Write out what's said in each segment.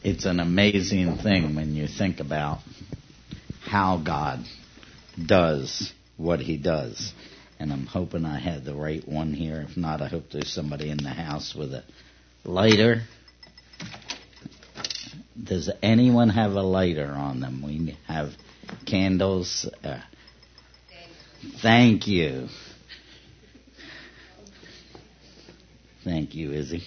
It's an amazing thing when you think about how God does what he does. And I'm hoping I have the right one here. If not, I hope there's somebody in the house with a lighter. Does anyone have a lighter on them? We have candles. Thank you. Thank you, Izzy.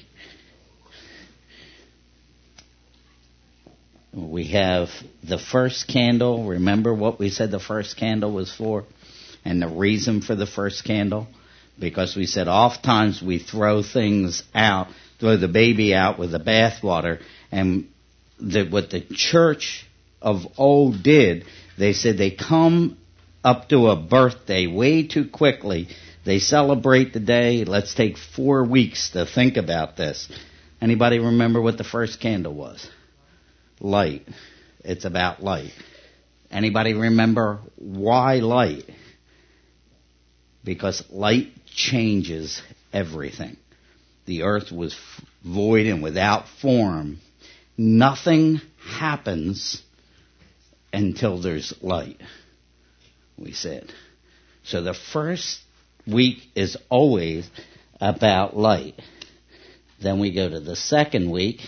We have the first candle. Remember what we said the first candle was for? And the reason for the first candle? Because we said oftentimes we throw things out, throw the baby out with the bathwater. And what the church of old did, they said they come up to a birthday way too quickly. They celebrate the day. Let's take 4 weeks to think about this. Anybody remember what the first candle was? Light. It's about light. Anybody remember why light? Because light changes everything. The earth was void and without form. Nothing happens until there's light, we said. So the first week is always about light. Then we go to the second week,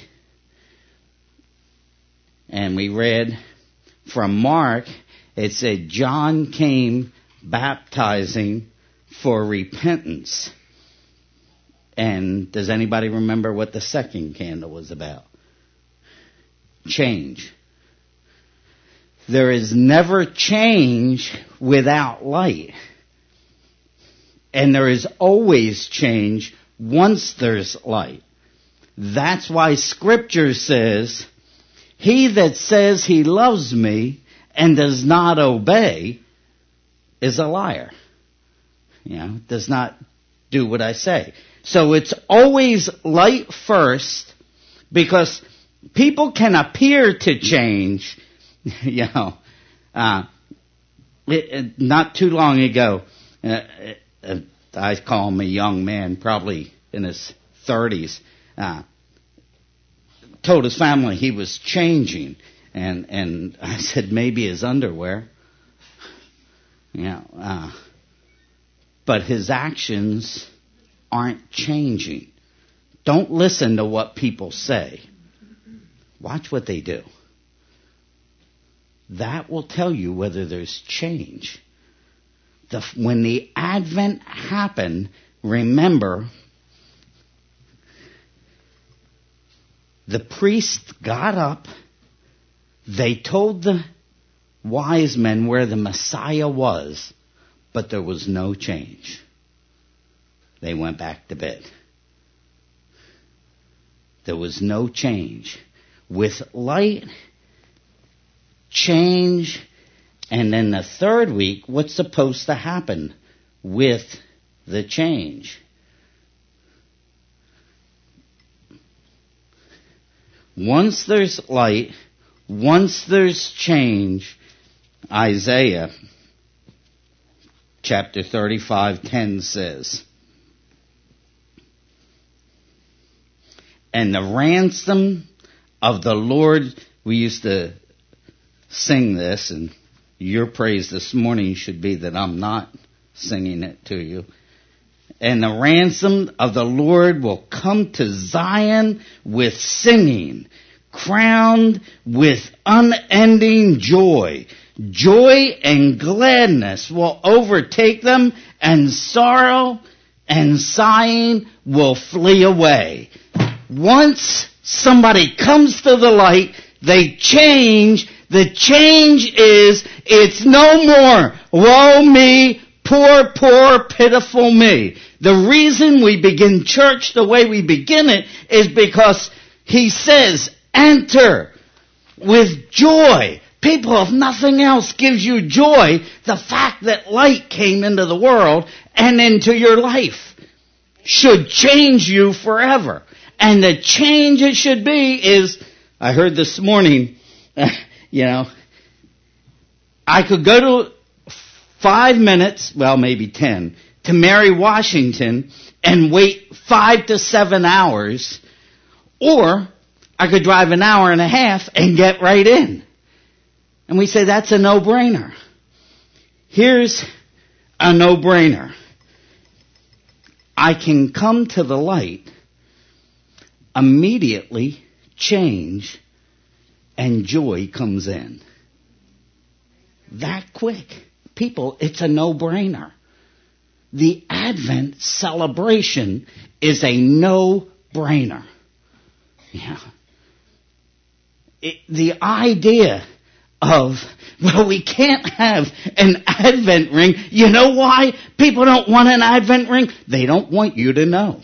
and we read from Mark, it said John came baptizing for repentance. And does anybody remember what the second candle was about? Change. There is never change without light. And there is always change once there's light. That's why Scripture says, he that says he loves me and does not obey is a liar. Does not do what I say. So it's always light first, because people can appear to change. Not too long ago, I call him a young man, probably in his 30s, told his family he was changing, and I said maybe his underwear, but his actions aren't changing. Don't listen to what people say. Watch what they do. That will tell you whether there's change. When the Advent happened, remember, the priest got up. They told the wise men where the Messiah was, but there was no change. They went back to bed. There was no change. With light, change, and then the third week, what's supposed to happen with the change? Once there's light, once there's change, Isaiah chapter 35:10 says, and the ransom of the Lord, we used to sing this, and your praise this morning should be that I'm not singing it to you. And the ransom of the Lord will come to Zion with singing, crowned with unending joy. Joy and gladness will overtake them, and sorrow and sighing will flee away. Once somebody comes to the light, they change. The change is, it's no more, woe me, poor, poor, pitiful me. The reason we begin church the way we begin it is because he says, enter with joy. People, if nothing else gives you joy, the fact that light came into the world and into your life should change you forever. And the change it should be is, I heard this morning, I could go to 5 minutes, well maybe 10, to Mary Washington and wait 5 to 7 hours, or I could drive an hour and a half and get right in. And we say that's a no-brainer. Here's a no-brainer. I can come to the light, immediately change, and joy comes in. That quick. People, it's a no-brainer. The Advent celebration is a no-brainer. Yeah. The idea of, well, we can't have an Advent ring. You know why people don't want an Advent ring? They don't want you to know.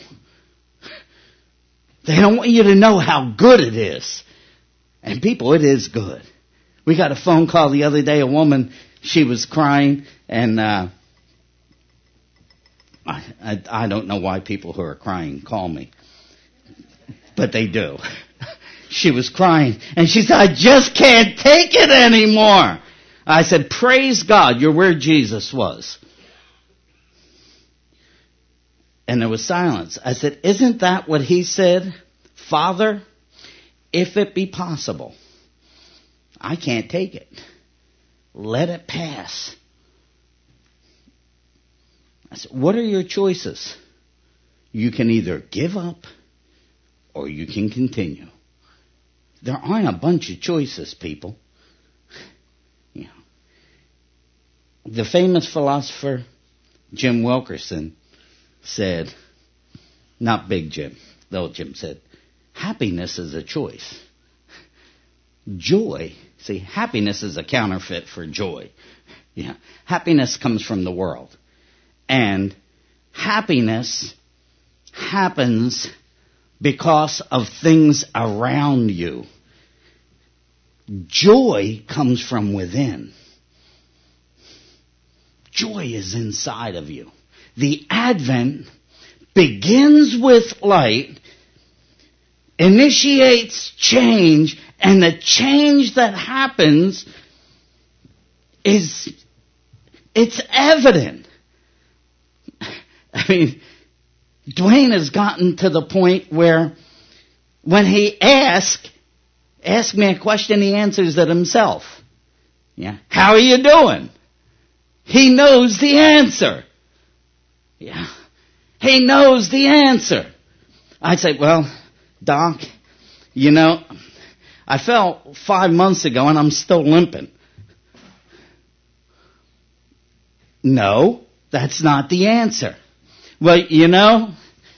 They don't want you to know how good it is. And people, it is good. We got a phone call the other day, a woman, she was crying, and I don't know why people who are crying call me. But they do. She was crying, and she said, I just can't take it anymore. I said, praise God, you're where Jesus was. And there was silence. I said, isn't that what he said? Father, if it be possible, I can't take it. Let it pass. I said, what are your choices? You can either give up or you can continue. There aren't a bunch of choices, people. You know. The famous philosopher Jim Wilkerson said, not Big Jim, little Jim said, happiness is a choice. Joy, see, happiness is a counterfeit for joy. Yeah. Happiness comes from the world. And happiness happens because of things around you. Joy comes from within. Joy is inside of you. The Advent begins with light, initiates change, and the change that happens it's evident. I mean, Dwayne has gotten to the point where when he asks me a question, he answers it himself. Yeah. How are you doing? He knows the answer. Yeah. He knows the answer. I'd say, well, Doc, you know, I fell 5 months ago and I'm still limping. No, that's not the answer. Well, you know,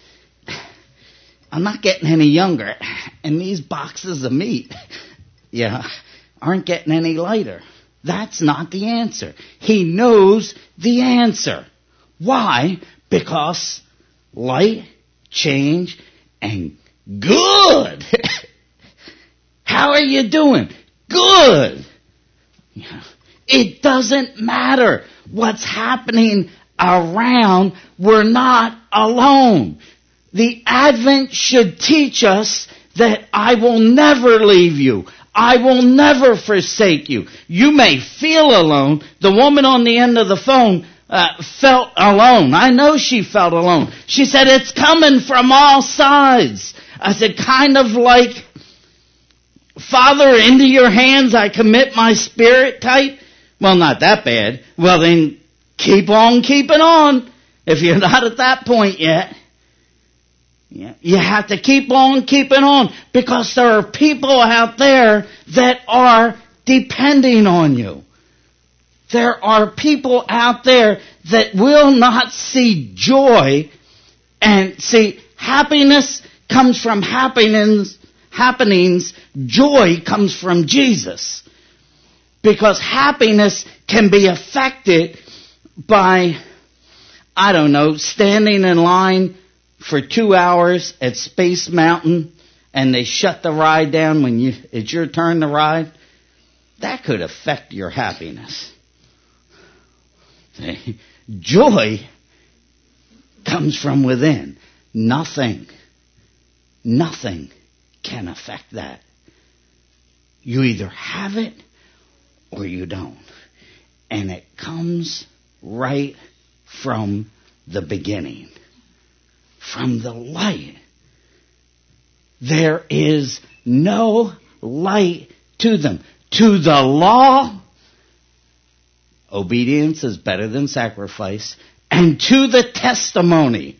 I'm not getting any younger, and these boxes of meat, aren't getting any lighter. That's not the answer. He knows the answer. Why? Because light, change, and good. How are you doing? Good. It doesn't matter what's happening around. We're not alone. The Advent should teach us that I will never leave you. I will never forsake you. You may feel alone. The woman on the end of the phone felt alone. I know she felt alone. She said, it's coming from all sides. I said, kind of like, Father, into your hands I commit my spirit type. Well, not that bad. Well, then keep on keeping on. If you're not at that point yet. Yeah, you have to keep on keeping on, because there are people out there that are depending on you. There are people out there that will not see joy, and see, happiness comes from happenings. Joy comes from Jesus. Because happiness can be affected by, I don't know, standing in line for 2 hours at Space Mountain and they shut the ride down when it's your turn to ride. That could affect your happiness. Joy comes from within. Nothing can affect that. You either have it or you don't. And it comes right from the beginning. From the light. There is no light to them. To the law, obedience is better than sacrifice. And to the testimony.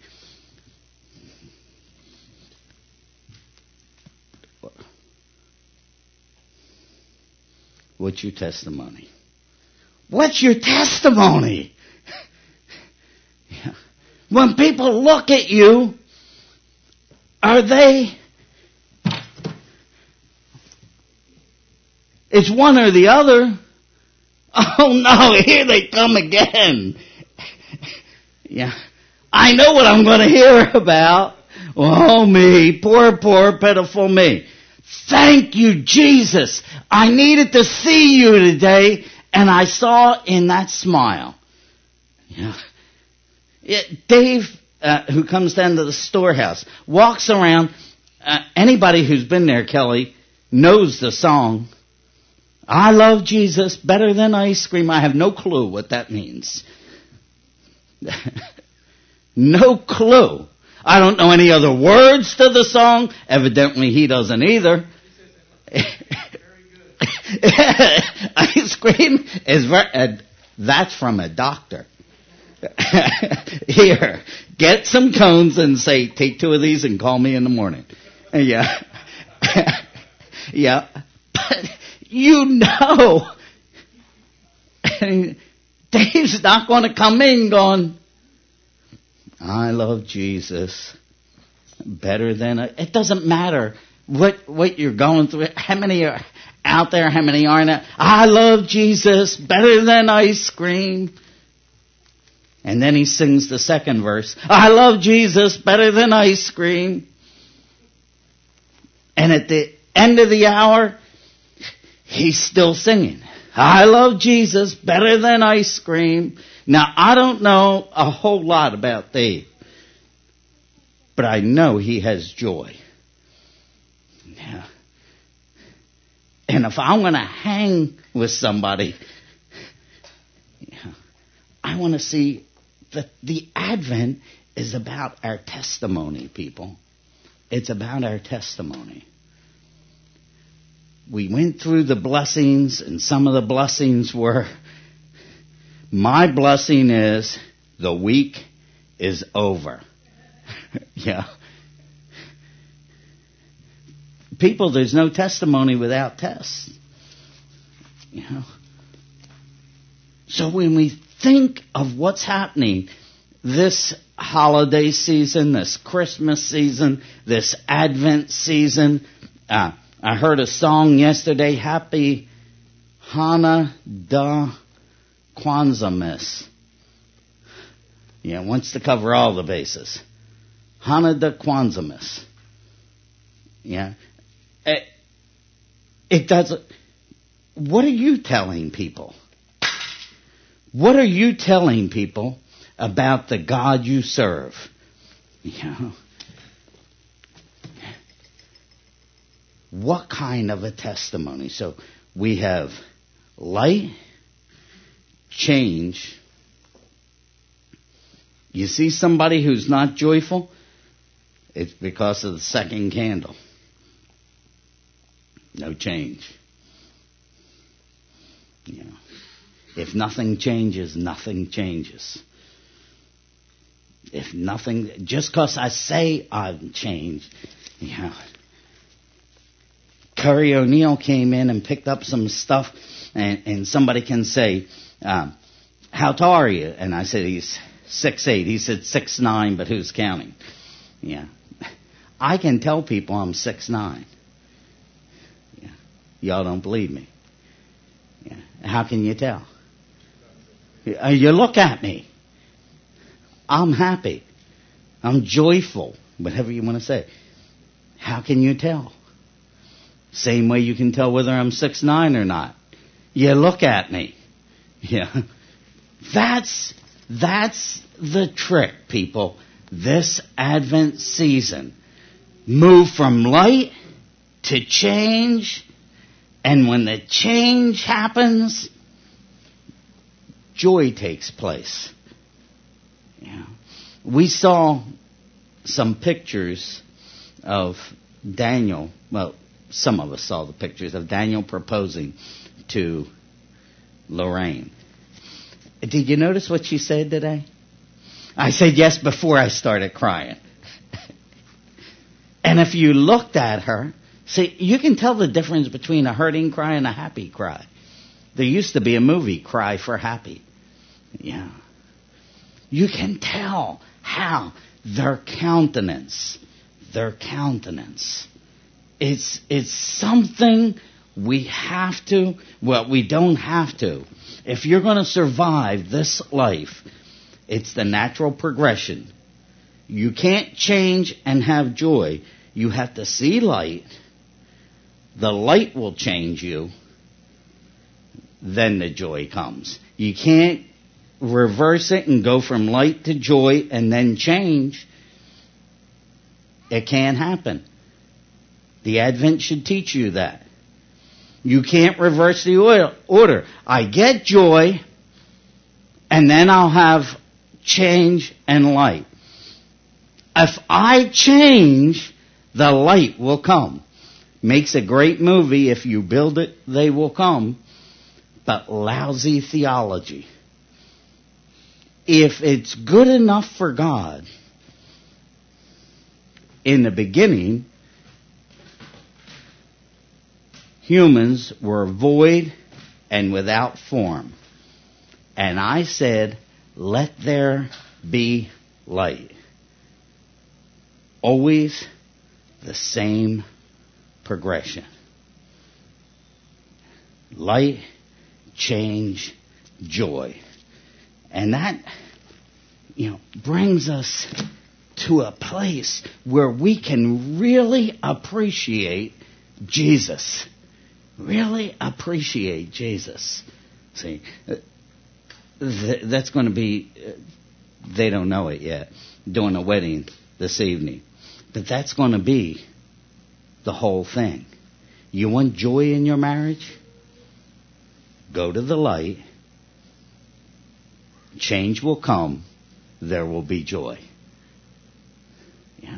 What's your testimony? What's your testimony? When people look at you, are they... It's one or the other. Oh no, here they come again. Yeah. I know what I'm going to hear about. Oh me, poor, pitiful me. Thank you, Jesus. I needed to see you today, and I saw in that smile. Yeah. Dave, who comes down to the storehouse, walks around. Anybody who's been there, Kelly, knows the song. I love Jesus better than ice cream. I have no clue what that means. No clue. I don't know any other words to the song. Evidently, he doesn't either. Ice cream is that's from a doctor. Here, get some cones and say, take 2 of these and call me in the morning. Yeah. Yeah. But you know, Dave's not going to come in going, I love Jesus better than... It doesn't matter what you're going through. How many are out there? How many aren't? I love Jesus better than ice cream. And then he sings the second verse. I love Jesus better than ice cream. And at the end of the hour, he's still singing. I love Jesus better than ice cream. Now, I don't know a whole lot about Dave, but I know he has joy. Yeah. And if I'm going to hang with somebody, I want to see that the Advent is about our testimony, people. It's about our testimony. We went through the blessings, and some of the blessings were, my blessing is the week is over. Yeah. People, there's no testimony without tests. You know. So when we think of what's happening this holiday season, this Christmas season, this Advent season, I heard a song yesterday, Happy Hanukkah Kwanzaa. Yeah, wants to cover all the bases. Hanukkah Kwanzaa. Yeah. It doesn't... What are you telling people? What are you telling people about the God you serve? You know? What kind of a testimony? So we have light, change. You see somebody who's not joyful? It's because of the second candle. No change. You know, if nothing changes, nothing changes. If nothing, just because I say I've changed, you know. Curry O'Neill came in and picked up some stuff, and somebody can say, how tall are you? And I said, he's 6'8". He said 6'9", but who's counting? Yeah. I can tell people I'm 6'9". Yeah. Y'all don't believe me. Yeah. How can you tell? You look at me. I'm happy. I'm joyful. Whatever you want to say. How can you tell? Same way you can tell whether I'm 6'9" or not. You look at me. Yeah. That's the trick, people. This Advent season. Move from light to change. And when the change happens, joy takes place. Yeah. We saw some pictures of Daniel. Well, some of us saw the pictures of Daniel proposing to Lorraine. Did you notice what she said today? I said yes before I started crying. And if you looked at her, see, you can tell the difference between a hurting cry and a happy cry. There used to be a movie, Cry for Happy. Yeah. You can tell how their countenance, it's something we have to, well, we don't have to. If you're going to survive this life, it's the natural progression. You can't change and have joy. You have to see light. The light will change you. Then the joy comes. You can't reverse it and go from light to joy and then change. It can't happen. The Advent should teach you that. You can't reverse the order. I get joy, and then I'll have change and light. If I change, the light will come. Makes a great movie. If you build it, they will come. But lousy theology. If it's good enough for God, in the beginning, humans were void and without form. And I said, let there be light. Always the same progression. Light, change, joy. And that, brings us to a place where we can really appreciate Jesus. Really appreciate Jesus. See, that's going to be, they don't know it yet, doing a wedding this evening. But that's going to be the whole thing. You want joy in your marriage? Go to the light. Change will come. There will be joy. Yeah.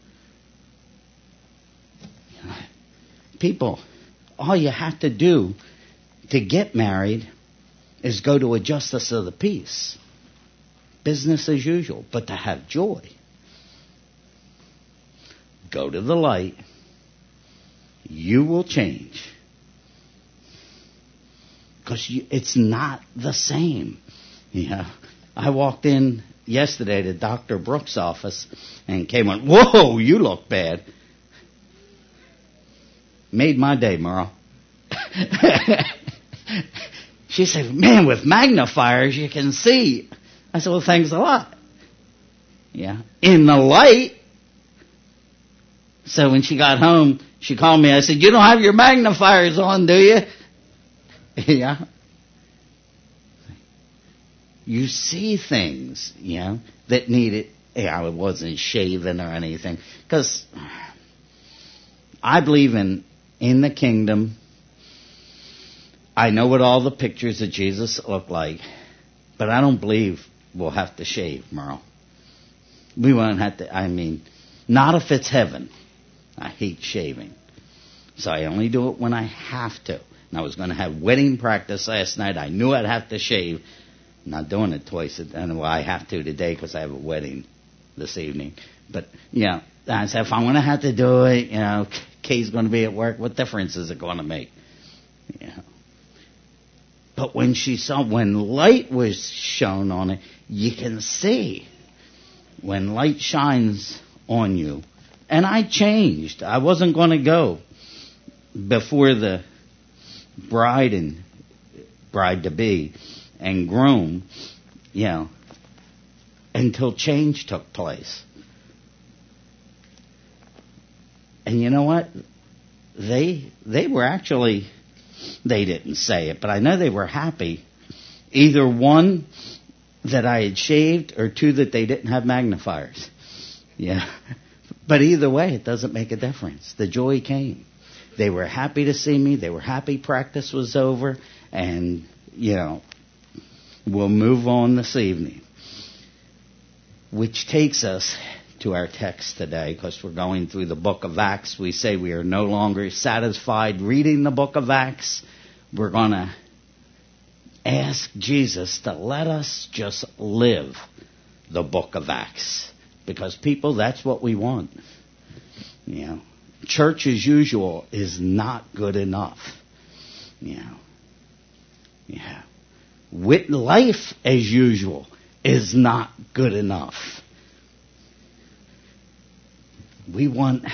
People, all you have to do to get married is go to a justice of the peace. Business as usual. But to have joy, go to the light. You will change. Because it's not the same. Yeah. I walked in yesterday to Dr. Brooks' office and came on, whoa, you look bad. Made my day, Merle. She said, man, with magnifiers you can see. I said, well, thanks a lot. Yeah. In the light. So when she got home, she called me. I said, you don't have your magnifiers on, do you? Yeah. You see things, that need it. Yeah, it wasn't shaven or anything. Because I believe in the kingdom. I know what all the pictures of Jesus look like. But I don't believe we'll have to shave, Merle. We won't have to, not if it's heaven. I hate shaving. So I only do it when I have to. And I was going to have wedding practice last night. I knew I'd have to shave. I'm not doing it twice. I have to today because I have a wedding this evening. But, I said, if I'm going to have to do it, Kay's going to be at work. What difference is it going to make? But when light was shown on it, you can see when light shines on you. And I changed. I wasn't going to go before the bride-to-be and groom, until change took place. And you know what? They were actually, they didn't say it, but I know they were happy. Either one, that I had shaved, or two, that they didn't have magnifiers. Yeah. But either way, it doesn't make a difference. The joy came. They were happy to see me. They were happy practice was over. And, we'll move on this evening. Which takes us to our text today, because we're going through the book of Acts. We say we are no longer satisfied reading the book of Acts. We're going to ask Jesus to let us just live the book of Acts. Because people, that's what we want. You know, church as usual is not good enough. You know, yeah. With life as usual is not good enough. We want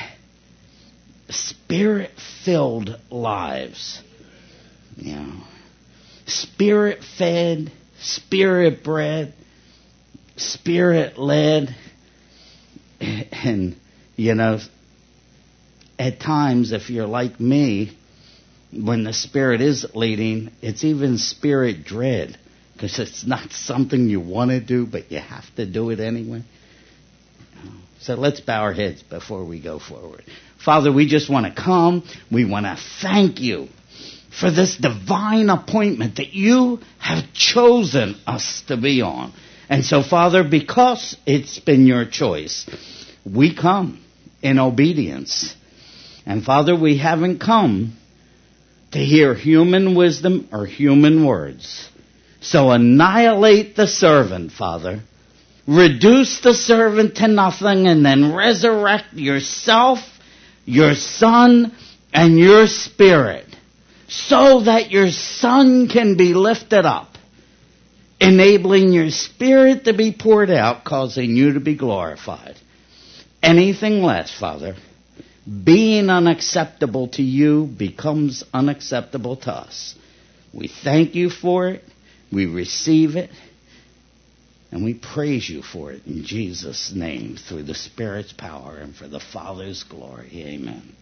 Spirit-filled lives. You know, Spirit-fed, Spirit-bred, Spirit-led. And, you know, at times, if you're like me, when the Spirit is leading, it's even Spirit dread, because it's not something you want to do, but you have to do it anyway. So let's bow our heads before we go forward. Father, we just want to come. We want to thank you for this divine appointment that you have chosen us to be on. And so, Father, because it's been your choice, we come in obedience. And, Father, we haven't come to hear human wisdom or human words. So annihilate the servant, Father. Reduce the servant to nothing, and then resurrect yourself, your Son, and your Spirit, so that your Son can be lifted up, enabling your Spirit to be poured out, causing you to be glorified. Anything less, Father, being unacceptable to you, becomes unacceptable to us. We thank you for it. We receive it. And we praise you for it in Jesus' name, through the Spirit's power and for the Father's glory. Amen.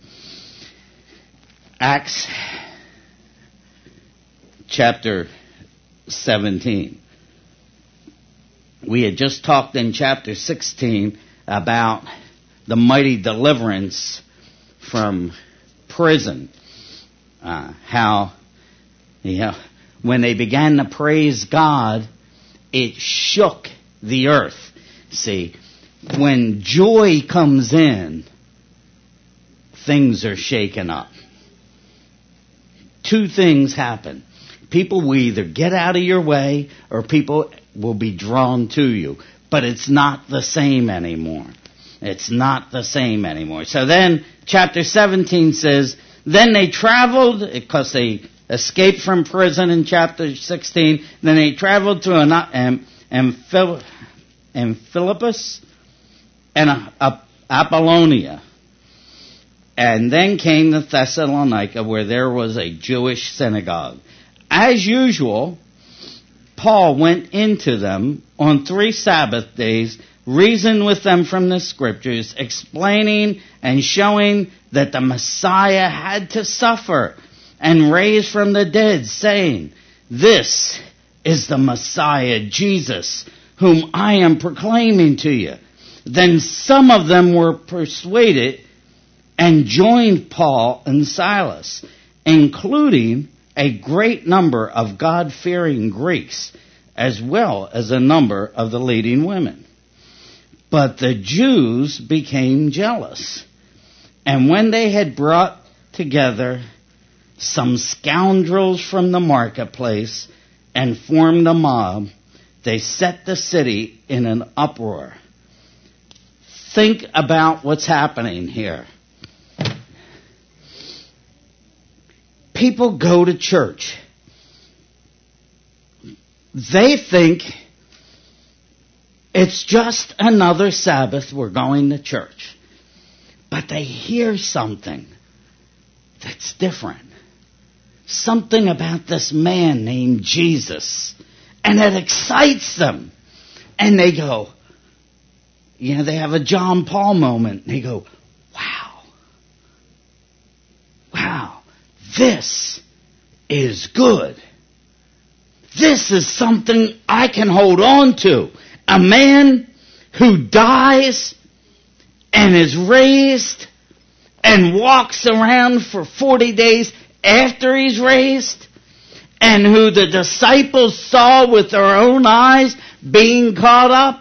Acts chapter 17. We had just talked in chapter 16 about the mighty deliverance from prison. How, you know, when they began to praise God, it shook the earth. See, when joy comes in, things are shaken up. Two things happen. People will either get out of your way or people will be drawn to you. But it's not the same anymore. It's not the same anymore. So then, chapter 17 says, then they traveled, because they escaped from prison in chapter 16. Then they traveled to Amphipolis and Apollonia. And then came to Thessalonica, where there was a Jewish synagogue. As usual, Paul went into them on 3 Sabbath days, reasoned with them from the Scriptures, explaining and showing that the Messiah had to suffer and raise from the dead, saying, this is the Messiah, Jesus, whom I am proclaiming to you. Then some of them were persuaded and joined Paul and Silas, including a great number of God-fearing Greeks, as well as a number of the leading women. But the Jews became jealous, and when they had brought together some scoundrels from the marketplace and formed a mob, they set the city in an uproar. Think about what's happening here. People go to church. They think it's just another Sabbath, we're going to church. But they hear something that's different. Something about this man named Jesus. And it excites them. And they go, you know, they have a John Paul moment. They go, wow. Wow. This is good. This is something I can hold on to. A man who dies and is raised and walks around for 40 days after he's raised, and who the disciples saw with their own eyes being caught up,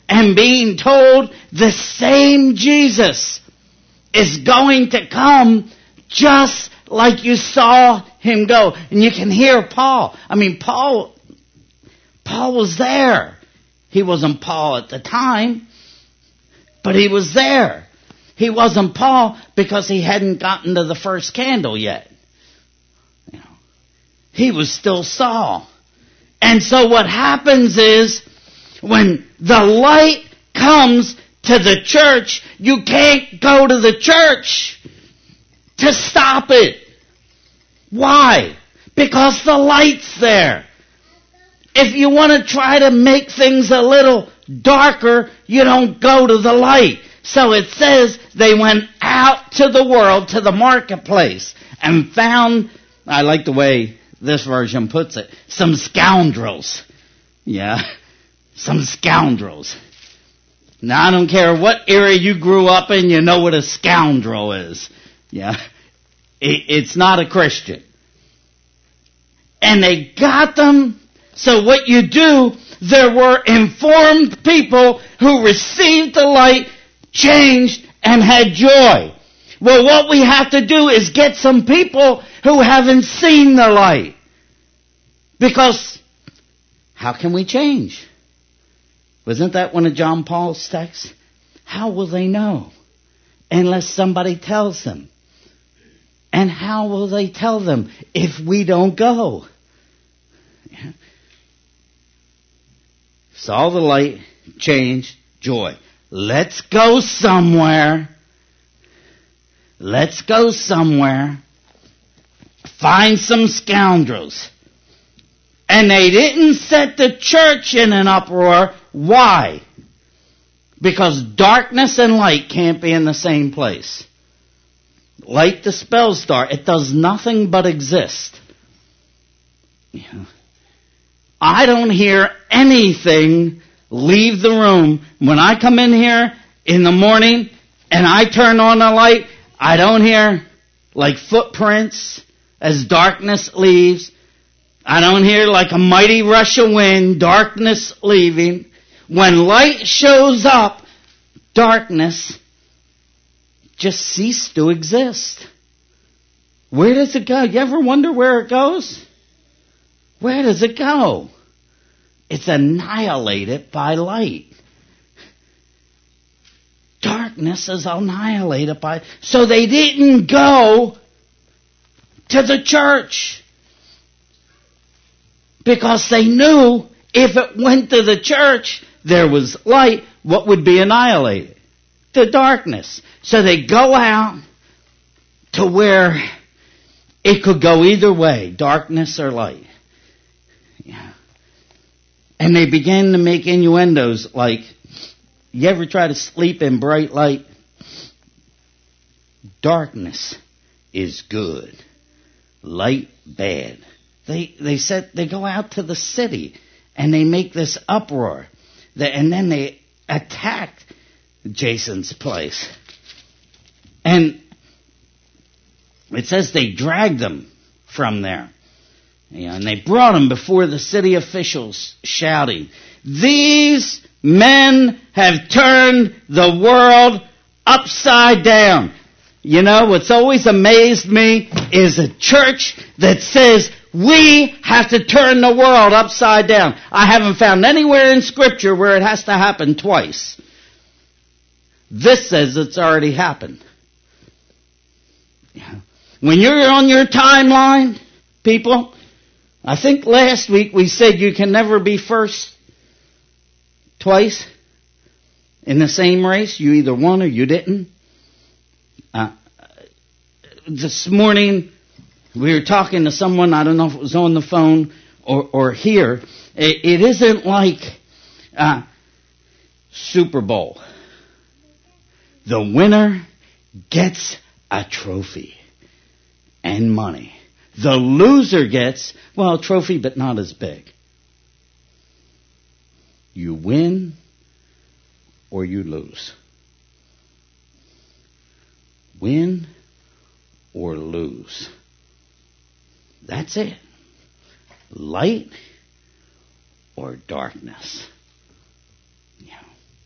and being told the same Jesus is going to come just like you saw him go. And you can hear Paul. I mean, Paul was there. He wasn't Paul at the time, but he was there. He wasn't Paul because he hadn't gotten to the first candle yet. You know, he was still Saul. And so what happens is, when the light comes to the church, you can't go to the church to stop it. Why? Because the light's there. If you want to try to make things a little darker, you don't go to the light. So it says they went out to the world, to the marketplace, and found, I like the way this version puts it, some scoundrels. Yeah, some scoundrels. Now, I don't care what area you grew up in, you know what a scoundrel is. Yeah, it's not a Christian. And they got them. So what you do, there were informed people who received the light, changed, and had joy. Well, what we have to do is get some people who haven't seen the light. Because how can we change? Wasn't that one of John Paul's texts? How will they know unless somebody tells them? And how will they tell them if we don't go? Yeah. Saw the light, change, joy. Let's go somewhere. Let's go somewhere. Find some scoundrels. And they didn't set the church in an uproar. Why? Because darkness and light can't be in the same place. Light dispels dark. It does nothing but exist. Yeah. I don't hear anything leave the room. When I come in here in the morning and I turn on the light, I don't hear like footprints as darkness leaves. I don't hear like a mighty rush of wind, darkness leaving. When light shows up, darkness just ceased to exist. Where does it go? You ever wonder where it goes? Where does it go? It's annihilated by light. Darkness is annihilated by... So they didn't go to the church. Because they knew if it went to the church, there was light, what would be annihilated? The darkness. So they go out to where it could go either way, darkness or light. Yeah. And they began to make innuendos like, you ever try to sleep in bright light? Darkness is good. Light, bad. They said they go out to the city and they make this uproar. And then they attack Jason's place. And it says they dragged them from there. Yeah, and they brought him before the city officials, shouting, "These men have turned the world upside down." You know, what's always amazed me is a church that says, we have to turn the world upside down. I haven't found anywhere in Scripture where it has to happen twice. This says it's already happened. Yeah. When you're on your timeline, people, I think last week we said you can never be first twice in the same race. You either won or you didn't. This morning we were talking to someone, I don't know if it was on the phone or here. It isn't like Super Bowl. The winner gets a trophy and money. The loser gets, well, a trophy, but not as big. You win or you lose. Win or lose. That's it. Light or darkness. Yeah.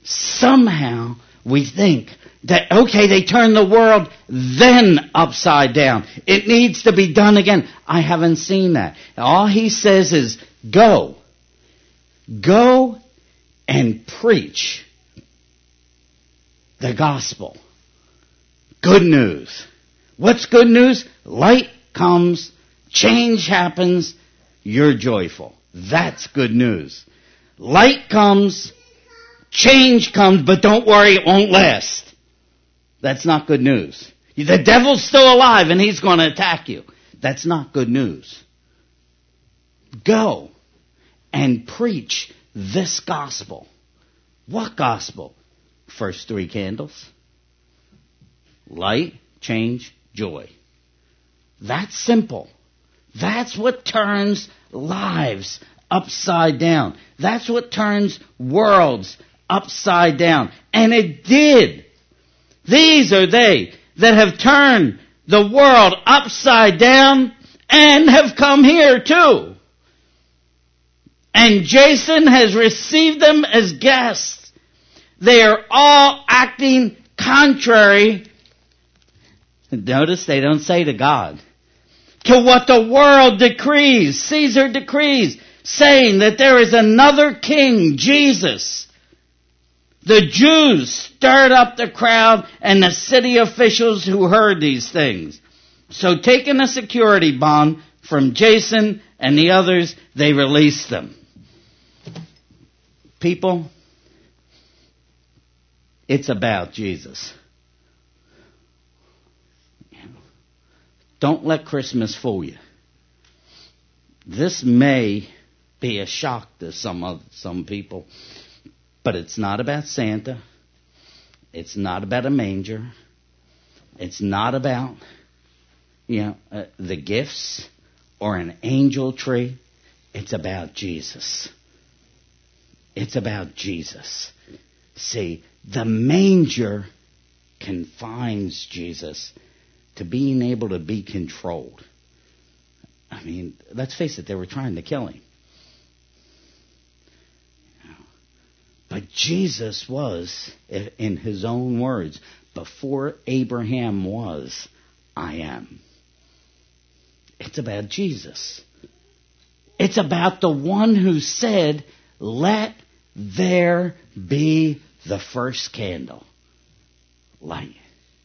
Somehow we think that, okay, they turned the world then upside down. It needs to be done again. I haven't seen that. All he says is, go. Go and preach the gospel. Good news. What's good news? Light comes, change happens, you're joyful. That's good news. Light comes, change comes, but don't worry, it won't last. That's not good news. The devil's still alive and he's going to attack you. That's not good news. Go and preach this gospel. What gospel? First 3 candles. Light, change, joy. That's simple. That's what turns lives upside down. That's what turns worlds upside down. And it did. These are they that have turned the world upside down and have come here too. And Jason has received them as guests. They are all acting contrary. Notice they don't say to God. To what the world decrees, Caesar decrees, saying that there is another king, Jesus. The Jews stirred up the crowd and the city officials who heard these things. So taking a security bond from Jason and the others, they released them. People, it's about Jesus. Don't let Christmas fool you. This may be a shock to some people, but it's not about Santa. It's not about a manger. It's not about, the gifts or an angel tree. It's about Jesus. It's about Jesus. See, the manger confines Jesus to being able to be controlled. I mean, let's face it, they were trying to kill him. But Jesus was, in his own words, before Abraham was, I am. It's about Jesus. It's about the one who said, let there be the first candle. Light.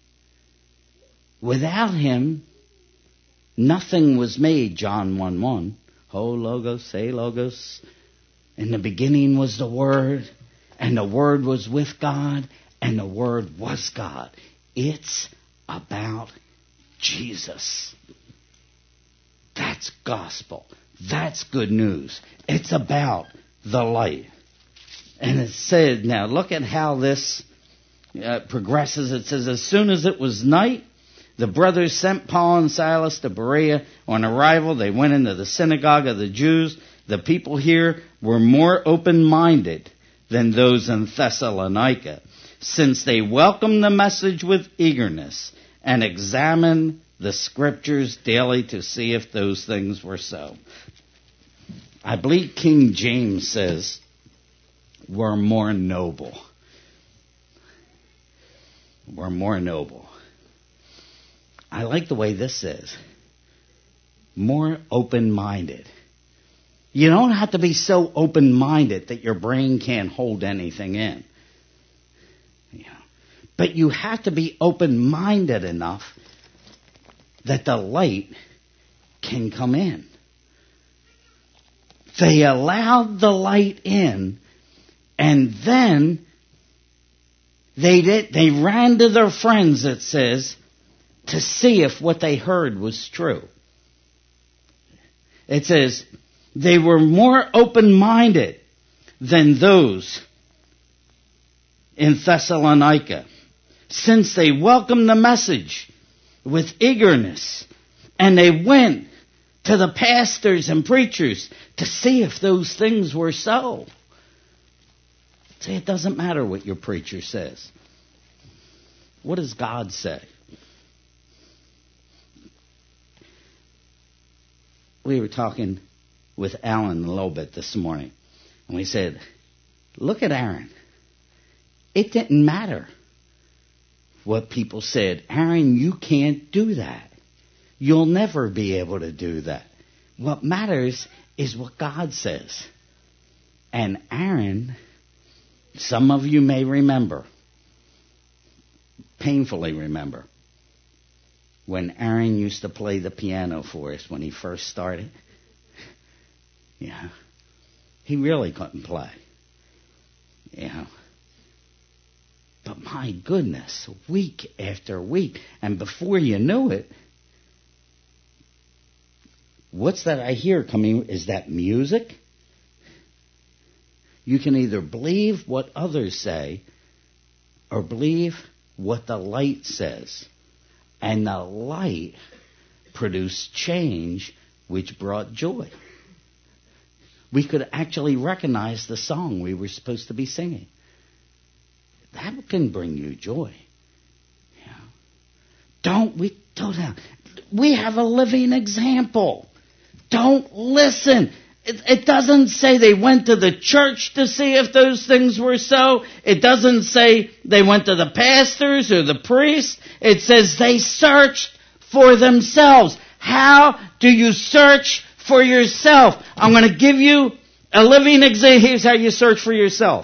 Without him, nothing was made, John 1:1. Ho logos, say logos. In the beginning was the Word, and the Word was with God, and the Word was God. It's about Jesus. That's gospel. That's good news. It's about the light. And it said, now look at how this progresses. It says, as soon as it was night, the brothers sent Paul and Silas to Berea. On arrival, they went into the synagogue of the Jews. The people here were more open-minded than those in Thessalonica, since they welcomed the message with eagerness and examined the scriptures daily to see if those things were so. I believe King James says, we're more noble. We're more noble. I like the way this says, more open-minded. You don't have to be so open-minded that your brain can't hold anything in. But you have to be open-minded enough that the light can come in. They allowed the light in, and then they ran to their friends, it says, to see if what they heard was true. It says, they were more open-minded than those in Thessalonica, since they welcomed the message with eagerness, and they went to the pastors and preachers to see if those things were so. See, it doesn't matter what your preacher says. What does God say? We were talking with Alan a little bit this morning, and we said, look at Aaron. It didn't matter what people said. Aaron, you can't do that. You'll never be able to do that. What matters is what God says. And Aaron, some of you may remember, painfully remember, when Aaron used to play the piano for us when he first started. Yeah. He really couldn't play. Yeah. But my goodness, week after week, and before you knew it, what's that I hear coming? Is that music? You can either believe what others say or believe what the light says. And the light produced change, which brought joy. We could actually recognize the song we were supposed to be singing. That can bring you joy. Yeah. We have a living example. Don't listen. It doesn't say they went to the church to see if those things were so. It doesn't say they went to the pastors or the priest. It says they searched for themselves. How do you search for yourself? I'm going to give you a living example. Here's how you search for yourself.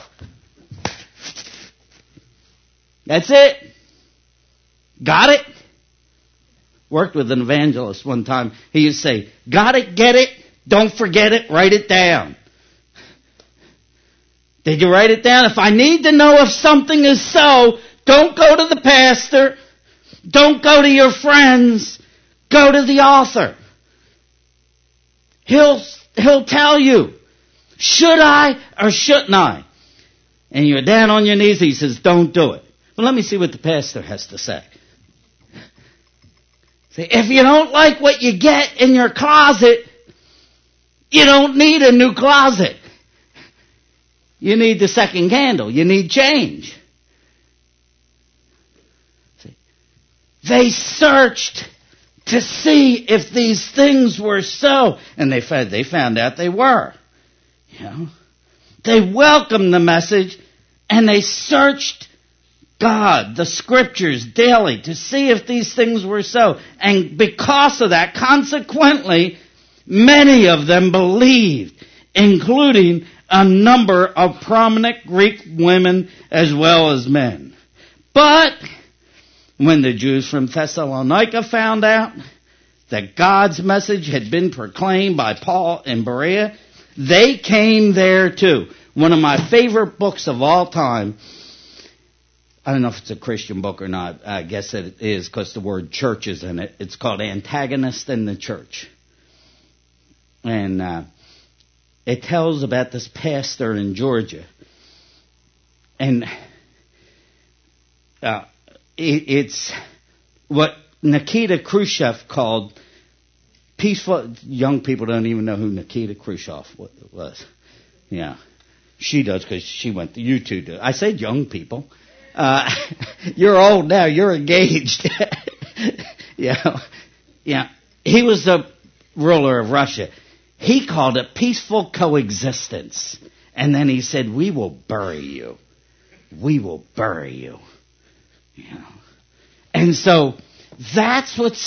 That's it. Got it? Worked with an evangelist one time. He used to say, got it, get it, don't forget it, write it down. Did you write it down? If I need to know if something is so, don't go to the pastor. Don't go to your friends. Go to the author. He'll tell you, should I or shouldn't I? And you're down on your knees. He says, don't do it. Well, let me see what the pastor has to say. See, if you don't like what you get in your closet, you don't need a new closet. You need the second candle. You need change. See, they searched to see if these things were so, and they found out they were. You know, they welcomed the message, and they searched God, the scriptures, daily to see if these things were so. And because of that, consequently, many of them believed, including a number of prominent Greek women as well as men. But when the Jews from Thessalonica found out that God's message had been proclaimed by Paul and Berea, they came there too. One of my favorite books of all time, I don't know if it's a Christian book or not. I guess it is because the word church is in it. It's called Antagonist in the Church. And it tells about this pastor in Georgia. And it's what Nikita Khrushchev called peaceful. Young people don't even know who Nikita Khrushchev was. Yeah. She does because she went to, you two do. I said young people. You're old now. You're engaged. Yeah. He was the ruler of Russia. He called it peaceful coexistence. And then he said, we will bury you. We will bury you. You know. And so that's what's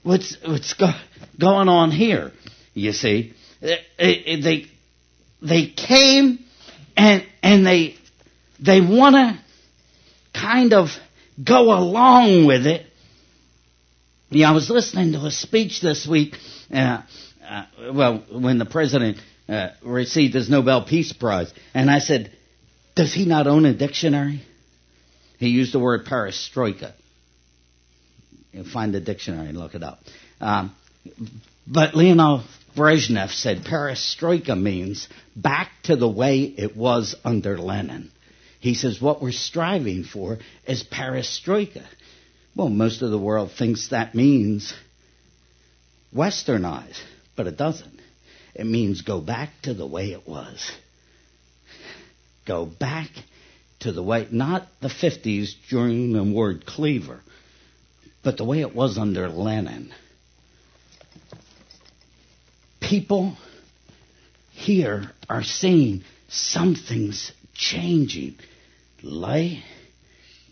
going on here. You see, they came and they want to kind of go along with it. I was listening to a speech this week, when the president received his Nobel Peace Prize, and I said, does he not own a dictionary? He used the word perestroika. You find the dictionary and look it up. But Leonid Brezhnev said perestroika means back to the way it was under Lenin. He says what we're striving for is perestroika. Well, most of the world thinks that means westernize, but it doesn't. It means go back to the way it was. Go back to the way, not the 50s during the word cleaver, but the way it was under Lenin. People here are seeing something's changing. Light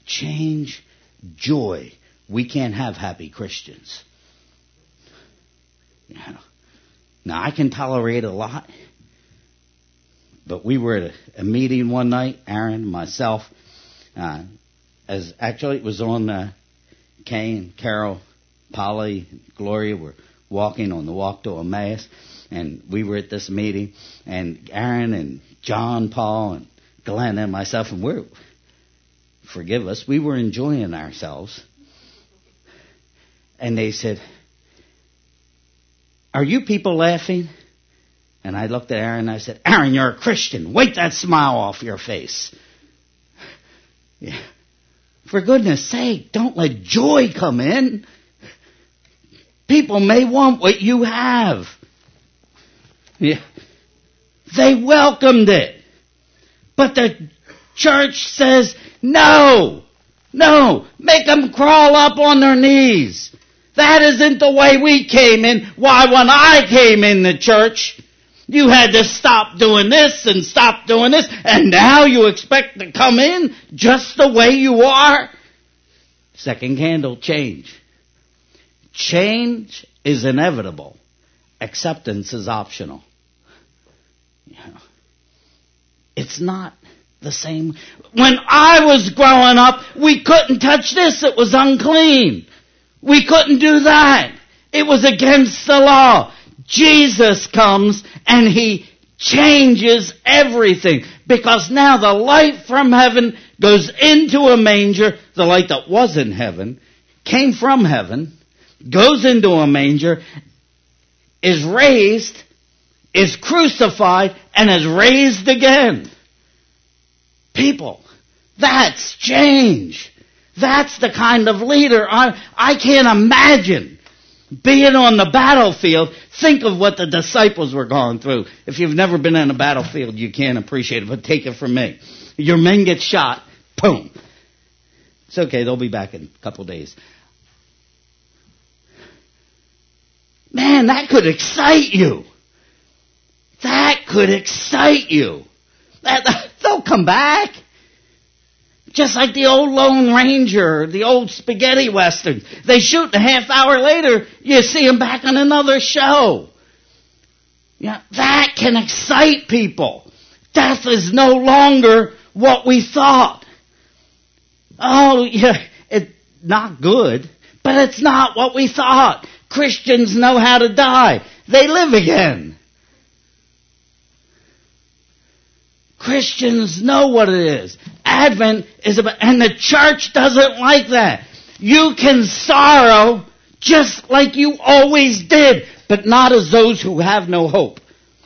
change, joy. We can't have happy Christians. Now, I can tolerate a lot, but we were at a meeting one night, Aaron, myself, as actually it was on Kane, Carol, Polly, Gloria were walking on the walk to Emmaus, and we were at this meeting, and Aaron and John, Paul, and Glenn and myself, and forgive us, we were enjoying ourselves. And they said, "Are you people laughing?" And I looked at Aaron and I said, "Aaron, you're a Christian. Wipe that smile off your face." Yeah. For goodness sake, don't let joy come in. People may want what you have. Yeah. They welcomed it. But the church says, no, make them crawl up on their knees. That isn't the way we came in. Why, when I came in the church, you had to stop doing this and stop doing this, and now you expect to come in just the way you are? Second candle, change. Change is inevitable. Acceptance is optional. It's not the same. When I was growing up, we couldn't touch this. It was unclean. We couldn't do that. It was against the law. Jesus comes and He changes everything, because now the light from heaven goes into a manger. The light that was in heaven came from heaven, goes into a manger, is raised, is crucified, and is raised again. People, that's change. That's the kind of leader I can't imagine being on the battlefield. Think of what the disciples were going through. If you've never been in a battlefield, you can't appreciate it, but take it from me. Your men get shot, boom. It's okay, they'll be back in a couple days. Man, that could excite you. That could excite you. They'll come back. Just like the old Lone Ranger, the old spaghetti western. They shoot, a half hour later, you see them back on another show. Yeah, that can excite people. Death is no longer what we thought. Oh, yeah, it's not good, but it's not what we thought. Christians know how to die. They live again. Christians know what it is. Advent is about, and the church doesn't like that. You can sorrow just like you always did, but not as those who have no hope.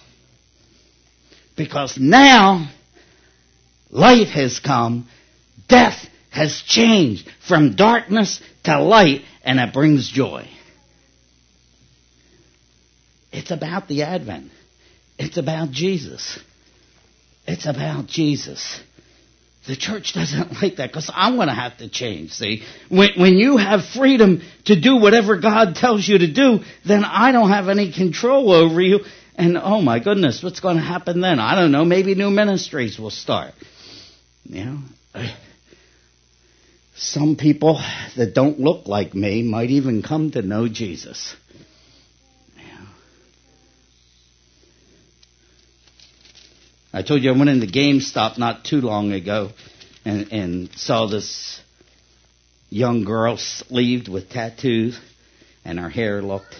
Because now, light has come, death has changed from darkness to light, and it brings joy. It's about the Advent. It's about Jesus. It's about Jesus. The church doesn't like that, because I'm going to have to change, see. When you have freedom to do whatever God tells you to do, then I don't have any control over you. And oh my goodness, what's going to happen then? I don't know, maybe new ministries will start. You know, some people that don't look like me might even come to know Jesus. I told you I went into GameStop not too long ago and saw this young girl sleeved with tattoos, and her hair looked,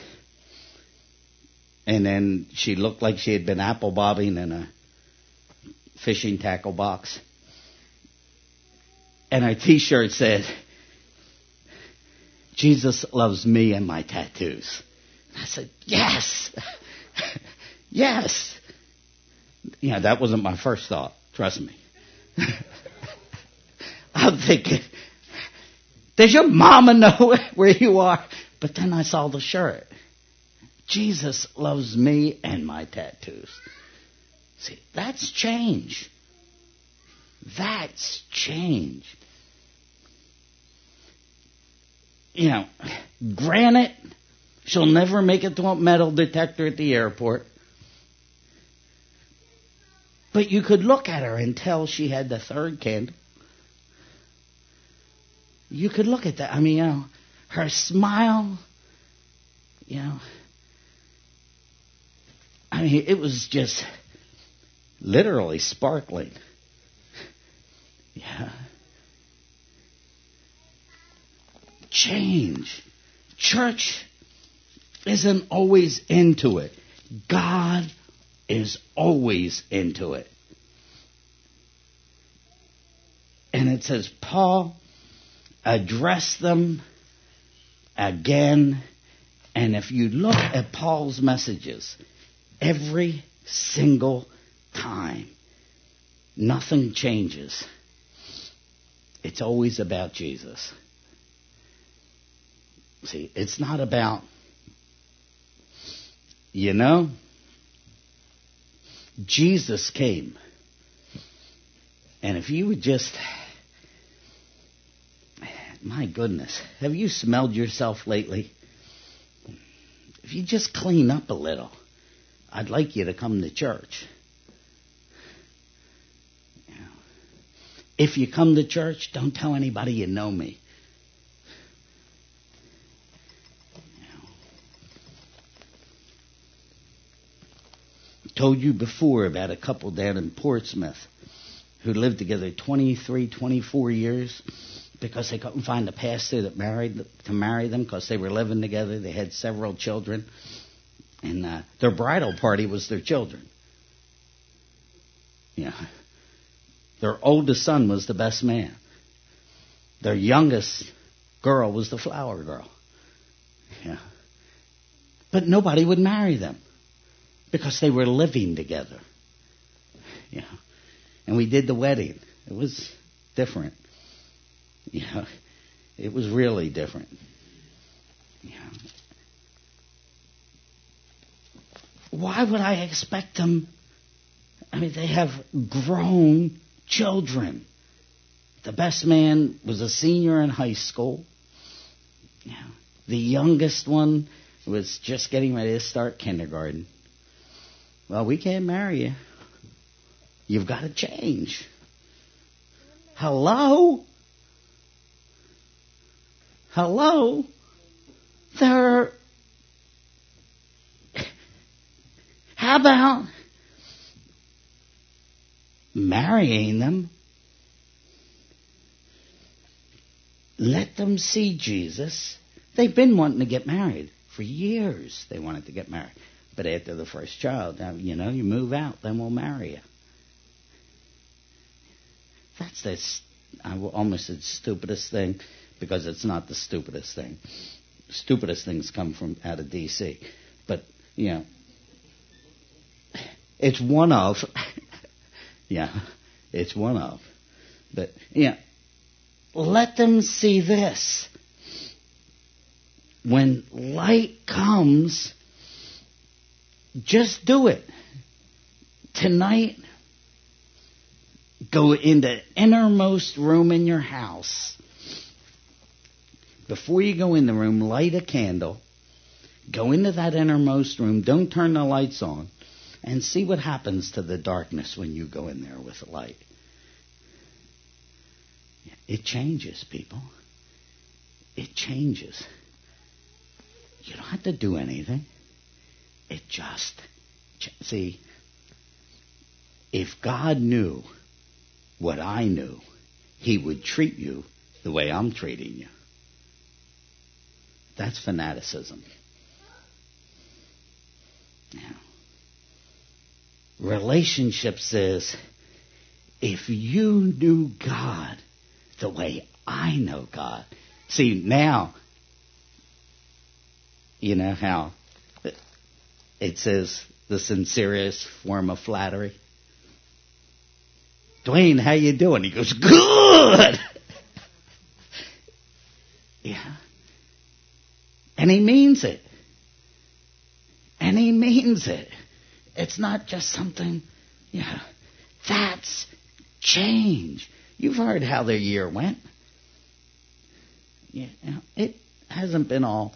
and then she looked like she had been apple bobbing in a fishing tackle box. And her t-shirt said, "Jesus loves me and my tattoos." And I said, yes, yes. Yeah, that wasn't my first thought. Trust me. I'm thinking, does your mama know where you are? But then I saw the shirt. Jesus loves me and my tattoos. See, that's change. That's change. You know, granted, she'll never make it to a metal detector at the airport. But you could look at her and tell she had the third candle. You could look at that. I mean, her smile, I mean, it was just literally sparkling. Yeah. Change. Church isn't always into it. God is always into it. And it says, Paul addressed them again. And if you look at Paul's messages, every single time, nothing changes. It's always about Jesus. See, it's not about, Jesus came. And if you would just, my goodness, have you smelled yourself lately? If you just clean up a little, I'd like you to come to church. If you come to church, don't tell anybody you know me. Told you before about a couple down in Portsmouth who lived together 23, 24 years because they couldn't find a pastor that to marry them because they were living together. They had several children. And their bridal party was their children. Their oldest son was the best man. Their youngest girl was the flower girl. But nobody would marry them because they were living together. And we did the wedding. It was different. It was really different. Why would I expect them? I mean, they have grown children. The best man was a senior in high school. The youngest one was just getting ready to start kindergarten. Well, we can't marry you. You've got to change. Hello? How about marrying them? Let them see Jesus. They've been wanting to get married. For years they wanted to get married. But after the first child, you move out, then we'll marry you. That's I almost said stupidest thing, because it's not the stupidest thing. Stupidest things come from out of D.C. But, it's one of. It's one of. But, let them see this. When light comes, just do it. Tonight, go in the innermost room in your house. Before you go in the room, light a candle. Go into that innermost room. Don't turn the lights on. And see what happens to the darkness when you go in there with the light. It changes, people. It changes. You don't have to do anything. It just... See, if God knew what I knew, He would treat you the way I'm treating you. That's fanaticism. Now, relationship says, if you knew God the way I know God. See, now, you know how it says the sincerest form of flattery? Dwayne, how you doing? He goes, good! Yeah. And he means it. And he means it. It's not just something, that's change. You've heard how their year went. It hasn't been all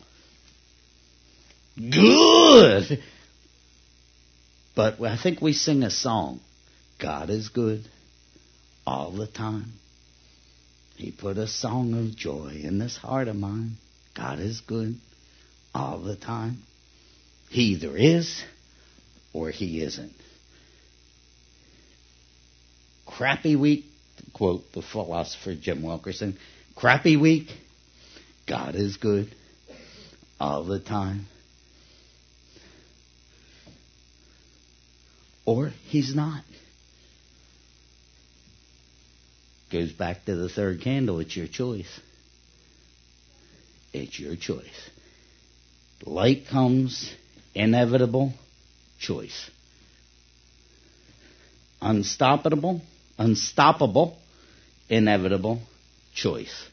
good. But I think we sing a song. God is good all the time. He put a song of joy in this heart of mine. God is good all the time. He either is or he isn't. Crappy week, to quote the philosopher Jim Wilkerson, crappy week, God is good all the time. Or he's not. Goes back to the third candle. It's your choice. It's your choice. Light comes, inevitable, choice. Unstoppable, inevitable, choice.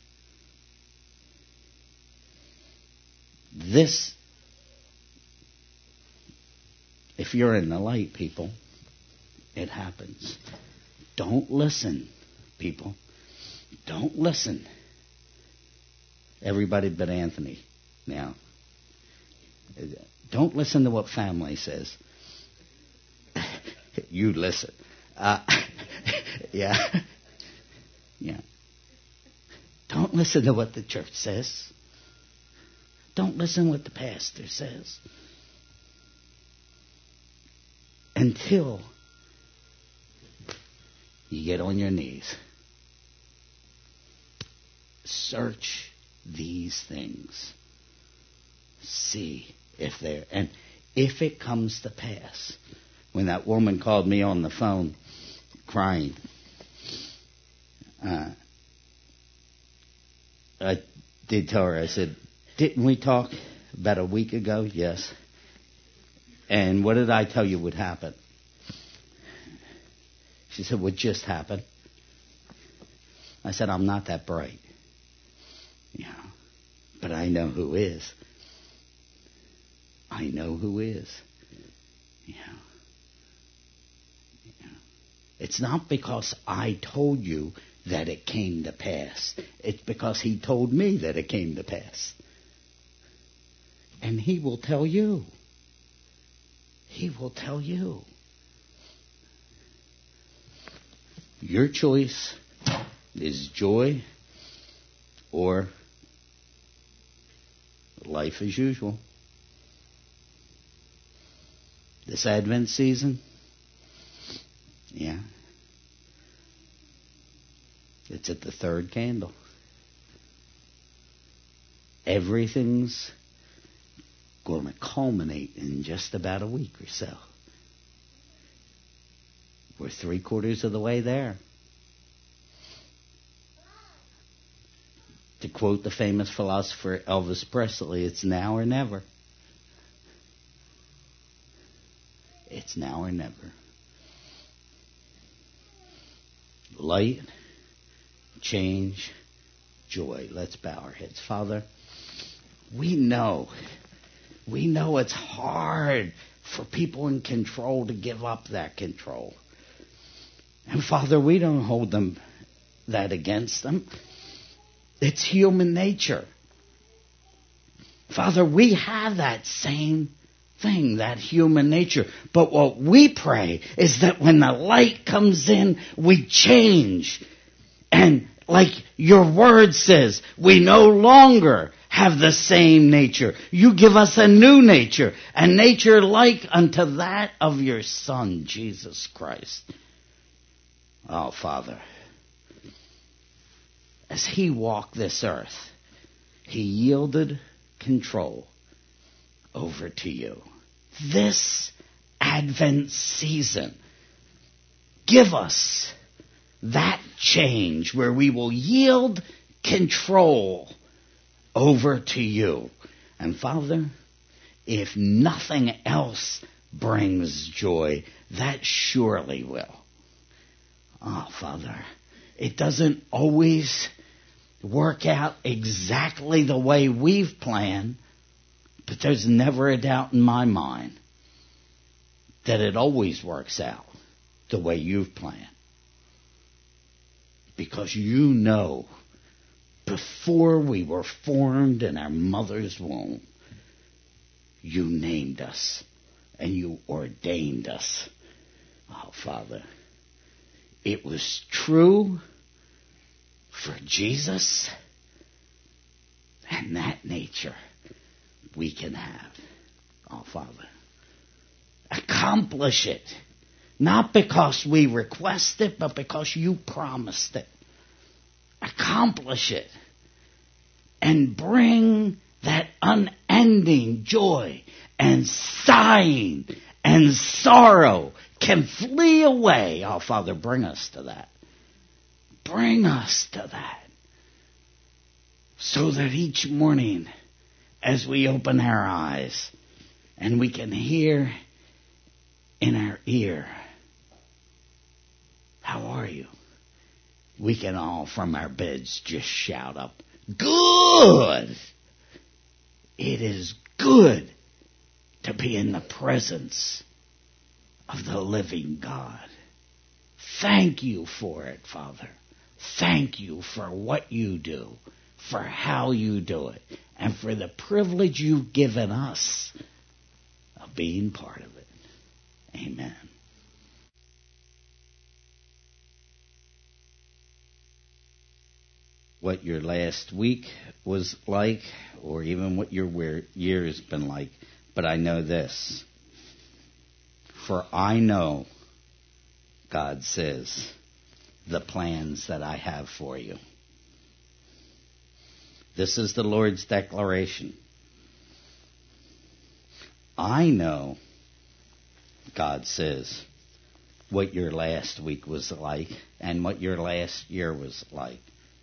This, if you're in the light, people, it happens. Don't listen, people. Don't listen. Everybody but Anthony now. Don't listen to what family says. You listen. Yeah. Don't listen to what the church says. Don't listen to what the pastor says. Until you get on your knees. Search these things. See if they're... And if it comes to pass, when that woman called me on the phone crying, I did tell her, I said, didn't we talk about a week ago? Yes. And what did I tell you would happen? She said, what just happened? I said, I'm not that bright. Yeah. But I know who is. I know who is. Yeah. It's not because I told you that it came to pass. It's because he told me that it came to pass. And he will tell you. He will tell you. Your choice is joy or life as usual. This Advent season, yeah, it's at the third candle. Everything's going to culminate in just about a week or so. We're 3/4 of the way there. To quote the famous philosopher Elvis Presley, it's now or never. It's now or never. Light, change, joy. Let's bow our heads. Father, we know it's hard for people in control to give up that control. And Father, we don't hold them that against them. It's human nature. Father, we have that same thing, that human nature. But what we pray is that when the light comes in, we change. And like your word says, we no longer have the same nature. You give us a new nature, a nature like unto that of your Son, Jesus Christ. Oh, Father, as he walked this earth, he yielded control over to you. This Advent season, give us that change where we will yield control over to you. And Father, if nothing else brings joy, that surely will. Oh, Father, it doesn't always work out exactly the way we've planned, but there's never a doubt in my mind that it always works out the way you've planned. Because you know, before we were formed in our mother's womb, you named us and you ordained us. Oh, Father, it was true for Jesus, and that nature we can have. Oh, Father, accomplish it. Not because we request it, but because you promised it. Accomplish it. And bring that unending joy and sighing and sorrow can flee away. Oh, Father, bring us to that. Bring us to that. So that each morning, as we open our eyes, and we can hear in our ear, how are you? We can all from our beds just shout up, good! It is good to be in the presence of the living God. Thank you for it, Father. Thank you for what you do, for how you do it, and for the privilege you've given us of being part of it. Amen. What your last week was like, or even what your year has been like, but I know this. For I know, God says, the plans that I have for you. This is the Lord's declaration. I know, God says, what your last week was like and what your last year was like.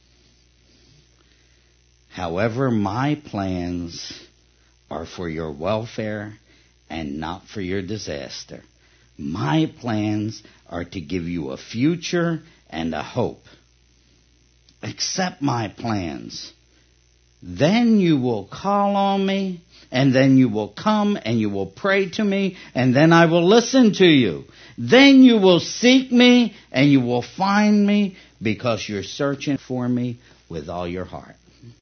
However, my plans are for your welfare and not for your disaster. My plans are to give you a future and a hope. Accept my plans. Then you will call on me, and then you will come and you will pray to me, and then I will listen to you. Then you will seek me, and you will find me, because you're searching for me with all your heart.